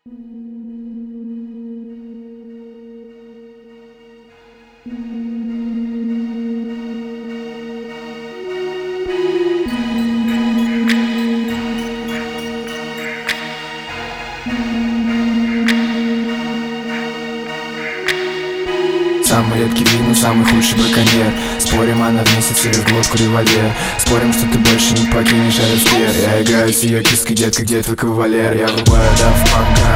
Самый редкий вид, но самый худший браконьер. Спорим, она в месяц или в глотку револьвер. Спорим, что ты больше не покинешь этот сфер. Я играю с ее киской, детка, где твой кавалер? Я врубаю Daft Punk,